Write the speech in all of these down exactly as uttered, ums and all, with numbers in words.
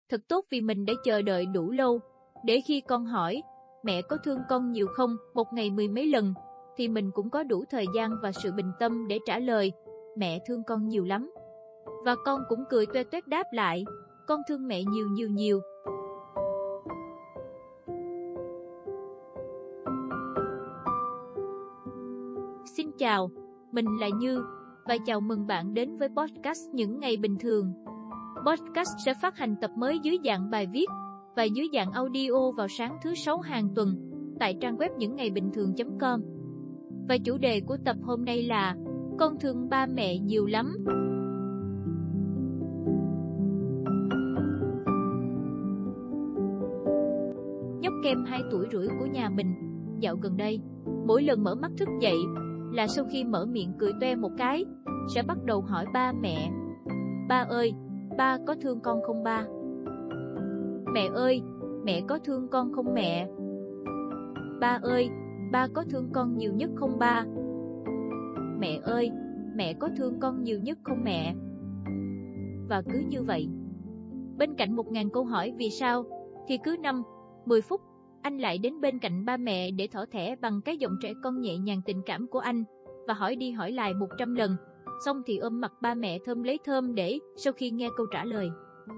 Thật tốt vì mình đã chờ đợi đủ lâu, để khi con hỏi, mẹ có thương con nhiều không, một ngày mười mấy lần, thì mình cũng có đủ thời gian và sự bình tâm để trả lời, mẹ thương con nhiều lắm. Và con cũng cười toe toét đáp lại, con thương mẹ nhiều nhiều nhiều. Xin chào, mình là Như, và chào mừng bạn đến với podcast Những Ngày Bình Thường. Podcast sẽ phát hành tập mới dưới dạng bài viết và dưới dạng audio vào sáng thứ sáu hàng tuần tại trang web những ngày bình thường chấm com. Và chủ đề của tập hôm nay là con thương ba mẹ nhiều lắm. Nhóc Kem hai tuổi rưỡi của nhà mình, dạo gần đây, mỗi lần mở mắt thức dậy là sau khi mở miệng cười toe một cái, sẽ bắt đầu hỏi ba mẹ. Ba ơi, ba có thương con không ba? Mẹ ơi, mẹ có thương con không mẹ? Ba ơi, ba có thương con nhiều nhất không ba? Mẹ ơi, mẹ có thương con nhiều nhất không mẹ? Và cứ như vậy. Bên cạnh một ngàn câu hỏi vì sao, thì cứ năm, mười phút, anh lại đến bên cạnh ba mẹ để thỏ thẻ bằng cái giọng trẻ con nhẹ nhàng tình cảm của anh, và hỏi đi hỏi lại một trăm lần, xong thì ôm mặt ba mẹ thơm lấy thơm để sau khi nghe câu trả lời.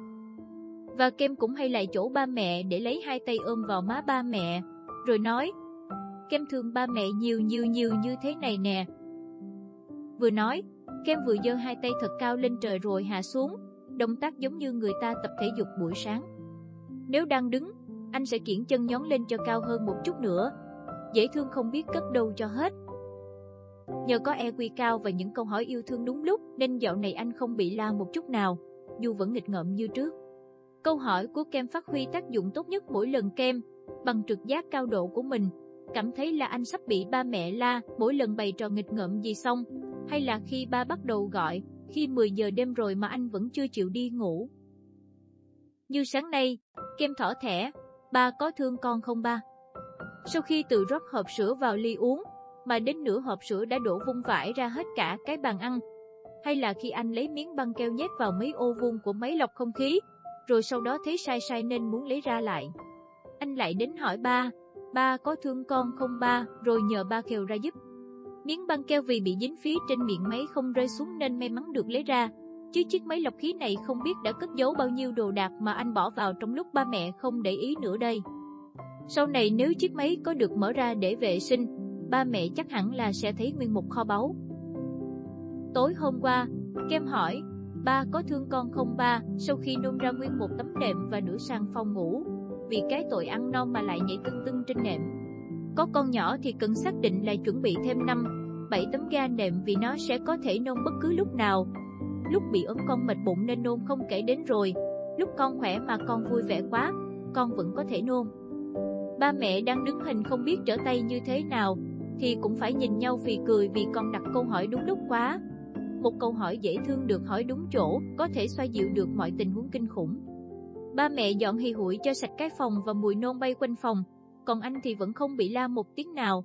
Và Kem cũng hay lại chỗ ba mẹ để lấy hai tay ôm vào má ba mẹ, rồi nói, Kem thương ba mẹ nhiều nhiều nhiều như thế này nè. Vừa nói, Kem vừa giơ hai tay thật cao lên trời rồi hạ xuống, động tác giống như người ta tập thể dục buổi sáng. Nếu đang đứng, anh sẽ kiễng chân nhón lên cho cao hơn một chút nữa. Dễ thương không biết cất đâu cho hết. Nhờ có e quy cao và những câu hỏi yêu thương đúng lúc nên dạo này anh không bị la một chút nào, dù vẫn nghịch ngợm như trước. Câu hỏi của Kem phát huy tác dụng tốt nhất mỗi lần Kem, bằng trực giác cao độ của mình, cảm thấy là anh sắp bị ba mẹ la mỗi lần bày trò nghịch ngợm gì xong, hay là khi ba bắt đầu gọi, khi mười giờ đêm rồi mà anh vẫn chưa chịu đi ngủ. Như sáng nay, Kem thỏ thẻ, ba có thương con không ba? Sau khi tự rót hộp sữa vào ly uống, mà đến nửa hộp sữa đã đổ vung vãi ra hết cả cái bàn ăn, hay là khi anh lấy miếng băng keo nhét vào mấy ô vuông của máy lọc không khí, rồi sau đó thấy sai sai nên muốn lấy ra lại. Anh lại đến hỏi ba, ba có thương con không ba, rồi nhờ ba khều ra giúp. Miếng băng keo vì bị dính phía trên miệng máy không rơi xuống nên may mắn được lấy ra, chứ chiếc máy lọc khí này không biết đã cất giấu bao nhiêu đồ đạc mà anh bỏ vào trong lúc ba mẹ không để ý nữa đây. Sau này nếu chiếc máy có được mở ra để vệ sinh, ba mẹ chắc hẳn là sẽ thấy nguyên một kho báu. Tối hôm qua, Kem hỏi, ba có thương con không ba, sau khi nôn ra nguyên một tấm nệm và nửa sang phòng ngủ, vì cái tội ăn no mà lại nhảy tưng tưng trên nệm. Có con nhỏ thì cần xác định là chuẩn bị thêm năm, bảy tấm ga nệm vì nó sẽ có thể nôn bất cứ lúc nào. Lúc bị ốm con mệt bụng nên nôn không kể đến rồi, lúc con khỏe mà con vui vẻ quá, con vẫn có thể nôn. Ba mẹ đang đứng hình không biết trở tay như thế nào, thì cũng phải nhìn nhau phì cười vì con đặt câu hỏi đúng lúc quá. Một câu hỏi dễ thương được hỏi đúng chỗ, có thể xoa dịu được mọi tình huống kinh khủng. Ba mẹ dọn hì hụi cho sạch cái phòng và mùi nôn bay quanh phòng, còn anh thì vẫn không bị la một tiếng nào.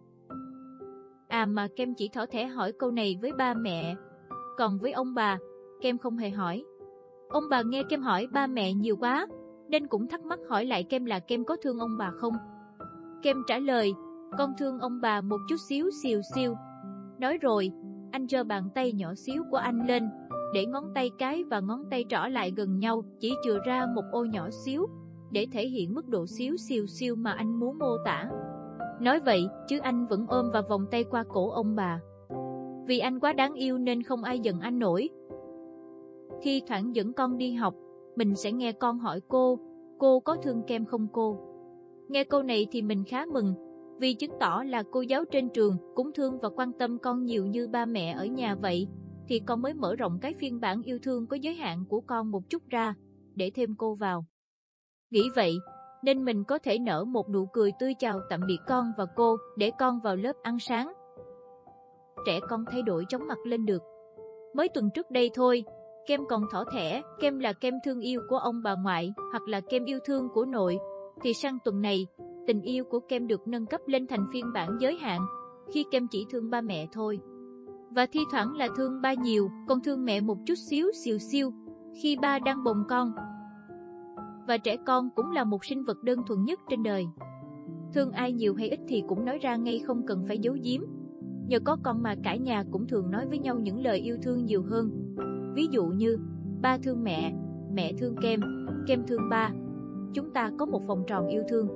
À mà Kem chỉ thỏ thẻ hỏi câu này với ba mẹ, còn với ông bà, Kem không hề hỏi. Ông bà nghe Kem hỏi ba mẹ nhiều quá, nên cũng thắc mắc hỏi lại Kem là Kem có thương ông bà không. Kem trả lời, con thương ông bà một chút xíu xìu xiu. Nói rồi, anh giơ bàn tay nhỏ xíu của anh lên, để ngón tay cái và ngón tay trỏ lại gần nhau, chỉ chừa ra một ô nhỏ xíu, để thể hiện mức độ xíu xìu xiu mà anh muốn mô tả. Nói vậy, chứ anh vẫn ôm và vòng tay qua cổ ông bà. Vì anh quá đáng yêu nên không ai giận anh nổi. Thi thoảng dẫn con đi học, mình sẽ nghe con hỏi cô, cô có thương Kem không cô? Nghe câu này thì mình khá mừng, vì chứng tỏ là cô giáo trên trường cũng thương và quan tâm con nhiều như ba mẹ ở nhà vậy, thì con mới mở rộng cái phiên bản yêu thương có giới hạn của con một chút ra, để thêm cô vào. Nghĩ vậy, nên mình có thể nở một nụ cười tươi chào tạm biệt con và cô, để con vào lớp ăn sáng. Trẻ con thay đổi chóng mặt lên được. Mới tuần trước đây thôi, Kem còn thỏ thẻ, Kem là Kem thương yêu của ông bà ngoại, hoặc là Kem yêu thương của nội, thì sang tuần này, tình yêu của Kem được nâng cấp lên thành phiên bản giới hạn, khi Kem chỉ thương ba mẹ thôi. Và thi thoảng là thương ba nhiều, còn thương mẹ một chút xíu xìu xiu, khi ba đang bồng con. và trẻ con cũng là một sinh vật đơn thuần nhất trên đời. Thương ai nhiều hay ít thì cũng nói ra ngay, không cần phải giấu giếm. Nhờ có con mà cả nhà cũng thường nói với nhau những lời yêu thương nhiều hơn. Ví dụ như, ba thương mẹ, mẹ thương Kem, Kem thương ba. Chúng ta có một vòng tròn yêu thương.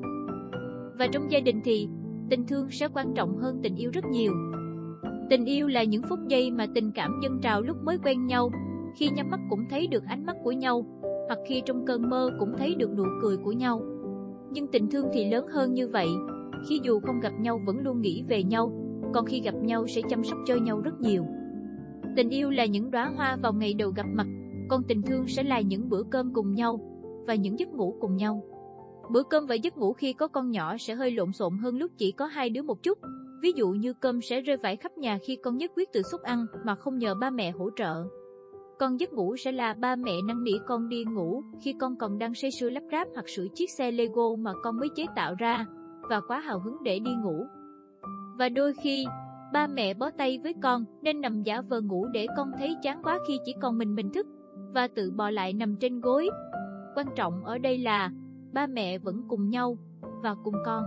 Và trong gia đình thì, tình thương sẽ quan trọng hơn tình yêu rất nhiều. Tình yêu là những phút giây mà tình cảm dâng trào lúc mới quen nhau, khi nhắm mắt cũng thấy được ánh mắt của nhau, hoặc khi trong cơn mơ cũng thấy được nụ cười của nhau. Nhưng tình thương thì lớn hơn như vậy, khi dù không gặp nhau vẫn luôn nghĩ về nhau, còn khi gặp nhau sẽ chăm sóc cho nhau rất nhiều. Tình yêu là những đóa hoa vào ngày đầu gặp mặt, còn tình thương sẽ là những bữa cơm cùng nhau và những giấc ngủ cùng nhau. Bữa cơm và giấc ngủ khi có con nhỏ sẽ hơi lộn xộn hơn lúc chỉ có hai đứa một chút. Ví dụ như cơm sẽ rơi vãi khắp nhà khi con nhất quyết tự xúc ăn mà không nhờ ba mẹ hỗ trợ. Còn giấc ngủ sẽ là ba mẹ năn nỉ con đi ngủ khi con còn đang say sưa lắp ráp hoặc sửa chiếc xe Lego mà con mới chế tạo ra và quá hào hứng để đi ngủ. Và đôi khi, ba mẹ bó tay với con nên nằm giả vờ ngủ để con thấy chán quá khi chỉ còn mình mình thức và tự bò lại nằm trên gối. Quan trọng ở đây là ba mẹ vẫn cùng nhau và cùng con.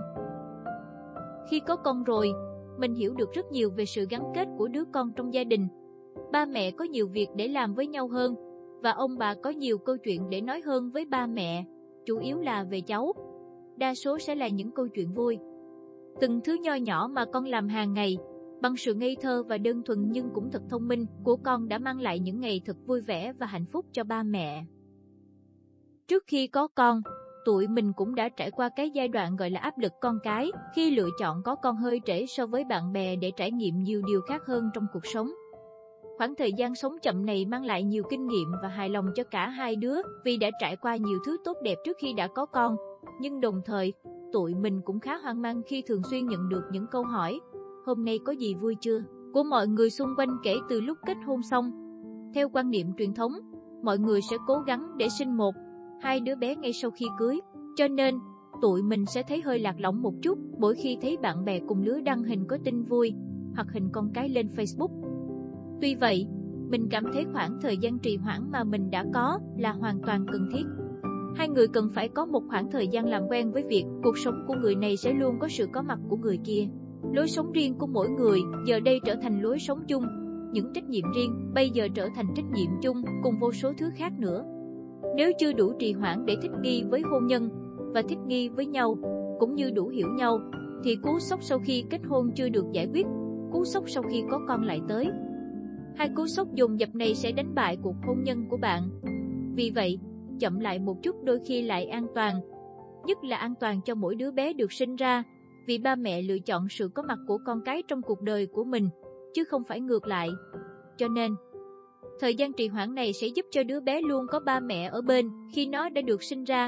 Khi có con rồi, mình hiểu được rất nhiều về sự gắn kết của đứa con trong gia đình. Ba mẹ có nhiều việc để làm với nhau hơn, và ông bà có nhiều câu chuyện để nói hơn với ba mẹ, chủ yếu là về cháu. Đa số sẽ là những câu chuyện vui. Từng thứ nho nhỏ mà con làm hàng ngày, bằng sự ngây thơ và đơn thuần nhưng cũng thật thông minh của con đã mang lại những ngày thật vui vẻ và hạnh phúc cho ba mẹ. Trước khi có con, tụi mình cũng đã trải qua cái giai đoạn gọi là áp lực con cái, khi lựa chọn có con hơi trễ so với bạn bè để trải nghiệm nhiều điều khác hơn trong cuộc sống. Khoảng thời gian sống chậm này mang lại nhiều kinh nghiệm và hài lòng cho cả hai đứa vì đã trải qua nhiều thứ tốt đẹp trước khi đã có con. Nhưng đồng thời, tụi mình cũng khá hoang mang khi thường xuyên nhận được những câu hỏi "Hôm nay có gì vui chưa?" của mọi người xung quanh kể từ lúc kết hôn xong. Theo quan niệm truyền thống, mọi người sẽ cố gắng để sinh một, hai đứa bé ngay sau khi cưới. Cho nên, tụi mình sẽ thấy hơi lạc lõng một chút mỗi khi thấy bạn bè cùng lứa đăng hình có tin vui hoặc hình con cái lên Facebook. Tuy vậy, mình cảm thấy khoảng thời gian trì hoãn mà mình đã có là hoàn toàn cần thiết. Hai người cần phải có một khoảng thời gian làm quen với việc cuộc sống của người này sẽ luôn có sự có mặt của người kia. Lối sống riêng của mỗi người giờ đây trở thành lối sống chung, những trách nhiệm riêng bây giờ trở thành trách nhiệm chung cùng vô số thứ khác nữa. Nếu chưa đủ trì hoãn để thích nghi với hôn nhân và thích nghi với nhau, cũng như đủ hiểu nhau, thì cú sốc sau khi kết hôn chưa được giải quyết, cú sốc sau khi có con lại tới. Hai cú sốc dồn dập này sẽ đánh bại cuộc hôn nhân của bạn. Vì vậy, chậm lại một chút đôi khi lại an toàn. Nhất là an toàn cho mỗi đứa bé được sinh ra, vì ba mẹ lựa chọn sự có mặt của con cái trong cuộc đời của mình, chứ không phải ngược lại. Cho nên, thời gian trì hoãn này sẽ giúp cho đứa bé luôn có ba mẹ ở bên khi nó đã được sinh ra.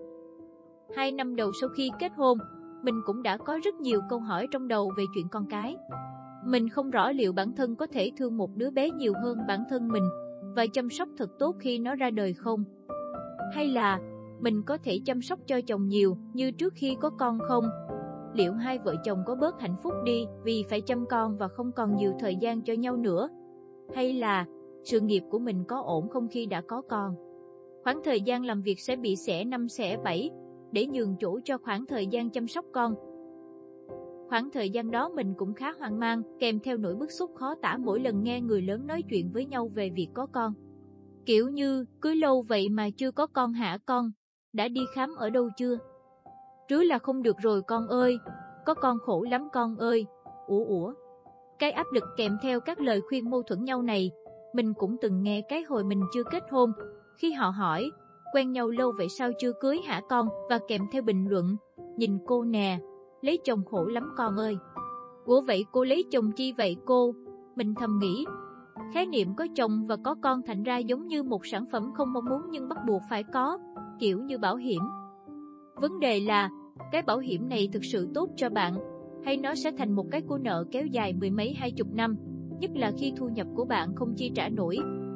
Hai năm đầu sau khi kết hôn, mình cũng đã có rất nhiều câu hỏi trong đầu về chuyện con cái. Mình không rõ liệu bản thân có thể thương một đứa bé nhiều hơn bản thân mình và chăm sóc thật tốt khi nó ra đời không? Hay là mình có thể chăm sóc cho chồng nhiều như trước khi có con không? Liệu hai vợ chồng có bớt hạnh phúc đi vì phải chăm con và không còn nhiều thời gian cho nhau nữa? Hay là sự nghiệp của mình có ổn không khi đã có con? Khoảng thời gian làm việc sẽ bị xẻ năm xẻ bảy để nhường chỗ cho khoảng thời gian chăm sóc con. Khoảng thời gian đó mình cũng khá hoang mang, kèm theo nỗi bức xúc khó tả mỗi lần nghe người lớn nói chuyện với nhau về việc có con. Kiểu như, cưới lâu vậy mà chưa có con hả con? Đã đi khám ở đâu chưa? Rứa là không được rồi con ơi, có con khổ lắm con ơi. Ủa ủa. Cái áp lực kèm theo các lời khuyên mâu thuẫn nhau này, mình cũng từng nghe cái hồi mình chưa kết hôn, khi họ hỏi, quen nhau lâu vậy sao chưa cưới hả con? Và kèm theo bình luận, nhìn cô nè, lấy chồng khổ lắm con ơi. Ủa vậy cô lấy chồng chi vậy cô? Mình thầm nghĩ, khái niệm có chồng và có con thành ra giống như một sản phẩm không mong muốn nhưng bắt buộc phải có, kiểu như bảo hiểm. Vấn đề là, cái bảo hiểm này thực sự tốt cho bạn, hay nó sẽ thành một cái cô nợ kéo dài mười mấy hai chục năm, nhất là khi thu nhập của bạn không chi trả nổi.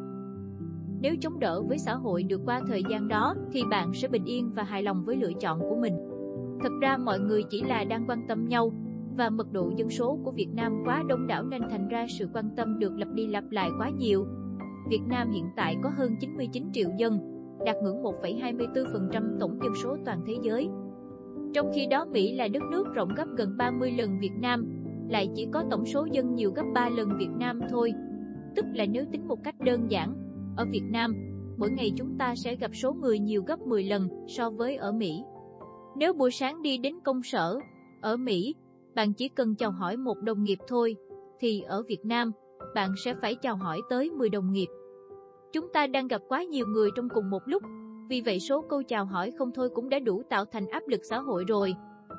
Nếu chống đỡ với xã hội được qua thời gian đó, thì bạn sẽ bình yên và hài lòng với lựa chọn của mình. Thật ra mọi người chỉ là đang quan tâm nhau, và mật độ dân số của Việt Nam quá đông đảo nên thành ra sự quan tâm được lặp đi lặp lại quá nhiều. Việt Nam hiện tại có hơn chín mươi chín triệu dân, đạt ngưỡng một phẩy hai mươi tư phần trăm tổng dân số toàn thế giới. Trong khi đó Mỹ là đất nước rộng gấp gần ba mươi lần Việt Nam, lại chỉ có tổng số dân nhiều gấp ba lần Việt Nam thôi. Tức là nếu tính một cách đơn giản, ở Việt Nam, mỗi ngày chúng ta sẽ gặp số người nhiều gấp mười lần so với ở Mỹ. Nếu buổi sáng đi đến công sở, ở Mỹ, bạn chỉ cần chào hỏi một đồng nghiệp thôi, thì ở Việt Nam, bạn sẽ phải chào hỏi tới mười đồng nghiệp. Chúng ta đang gặp quá nhiều người trong cùng một lúc, vì vậy số câu chào hỏi không thôi cũng đã đủ tạo thành áp lực xã hội rồi.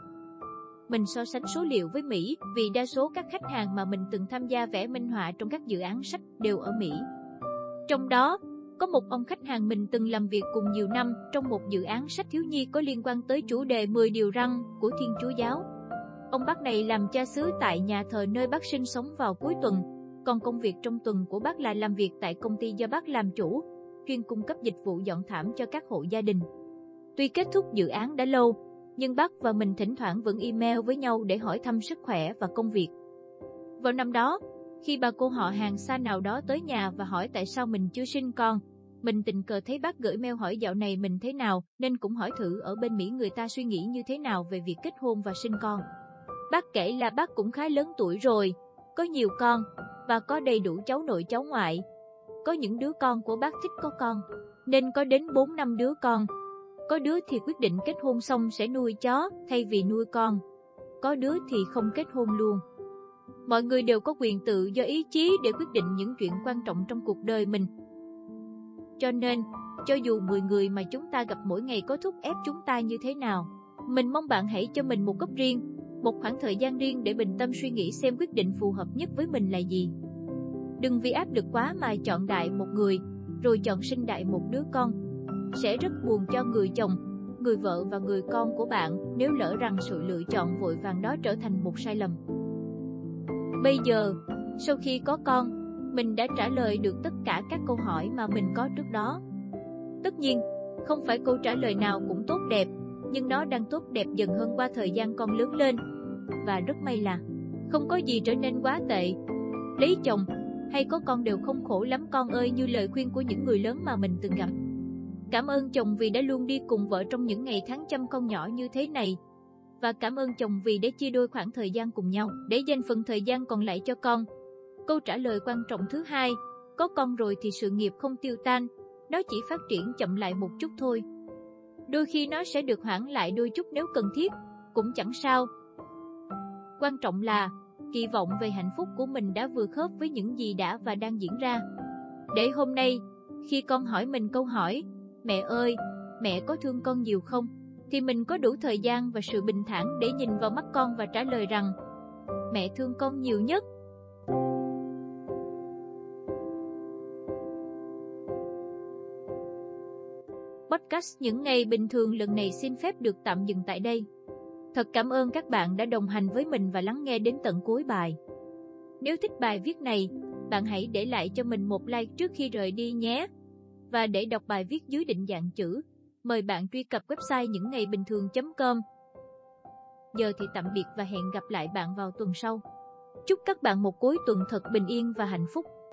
Mình so sánh số liệu với Mỹ vì đa số các khách hàng mà mình từng tham gia vẽ minh họa trong các dự án sách đều ở Mỹ. Trong đó, có một ông khách hàng mình từng làm việc cùng nhiều năm trong một dự án sách thiếu nhi có liên quan tới chủ đề mười điều răn của Thiên Chúa giáo. Ông bác này làm cha xứ tại nhà thờ nơi bác sinh sống vào cuối tuần, còn công việc trong tuần của bác là làm việc tại công ty do bác làm chủ, chuyên cung cấp dịch vụ dọn thảm cho các hộ gia đình. Tuy kết thúc dự án đã lâu, nhưng bác và mình thỉnh thoảng vẫn email với nhau để hỏi thăm sức khỏe và công việc. Vào năm đó, khi bà cô họ hàng xa nào đó tới nhà và hỏi tại sao mình chưa sinh con, mình tình cờ thấy bác gửi mail hỏi dạo này mình thế nào, nên cũng hỏi thử ở bên Mỹ người ta suy nghĩ như thế nào về việc kết hôn và sinh con. Bác kể là bác cũng khá lớn tuổi rồi, có nhiều con, và có đầy đủ cháu nội cháu ngoại. Có những đứa con của bác thích có con, nên có đến bốn năm đứa con. Có đứa thì quyết định kết hôn xong sẽ nuôi chó thay vì nuôi con. Có đứa thì không kết hôn luôn. Mọi người đều có quyền tự do ý chí để quyết định những chuyện quan trọng trong cuộc đời mình. Cho nên, cho dù mười người mà chúng ta gặp mỗi ngày có thúc ép chúng ta như thế nào, mình mong bạn hãy cho mình một góc riêng, một khoảng thời gian riêng để bình tâm suy nghĩ xem quyết định phù hợp nhất với mình là gì. Đừng vì áp lực quá mà chọn đại một người, rồi chọn sinh đại một đứa con. Sẽ rất buồn cho người chồng, người vợ và người con của bạn nếu lỡ rằng sự lựa chọn vội vàng đó trở thành một sai lầm. Bây giờ, sau khi có con, mình đã trả lời được tất cả các câu hỏi mà mình có trước đó. Tất nhiên, không phải câu trả lời nào cũng tốt đẹp, nhưng nó đang tốt đẹp dần hơn qua thời gian con lớn lên. Và rất may là, không có gì trở nên quá tệ. Lấy chồng hay có con đều không khổ lắm con ơi, như lời khuyên của những người lớn mà mình từng gặp. Cảm ơn chồng vì đã luôn đi cùng vợ trong những ngày tháng chăm con nhỏ như thế này. Và cảm ơn chồng vì đã chia đôi khoảng thời gian cùng nhau để dành phần thời gian còn lại cho con. Câu trả lời quan trọng thứ hai, có con rồi thì sự nghiệp không tiêu tan, nó chỉ phát triển chậm lại một chút thôi. Đôi khi nó sẽ được hoãn lại đôi chút nếu cần thiết, cũng chẳng sao. Quan trọng là, kỳ vọng về hạnh phúc của mình đã vừa khớp với những gì đã và đang diễn ra. Để hôm nay, khi con hỏi mình câu hỏi, mẹ ơi, mẹ có thương con nhiều không? Thì mình có đủ thời gian và sự bình thản để nhìn vào mắt con và trả lời rằng, mẹ thương con nhiều nhất. Podcast những ngày bình thường lần này xin phép được tạm dừng tại đây. Thật cảm ơn các bạn đã đồng hành với mình và lắng nghe đến tận cuối bài. Nếu thích bài viết này, bạn hãy để lại cho mình một like trước khi rời đi nhé. Và để đọc bài viết dưới định dạng chữ, mời bạn truy cập website những ngày bình thường chấm com. Giờ thì tạm biệt và hẹn gặp lại bạn vào tuần sau. Chúc các bạn một cuối tuần thật bình yên và hạnh phúc.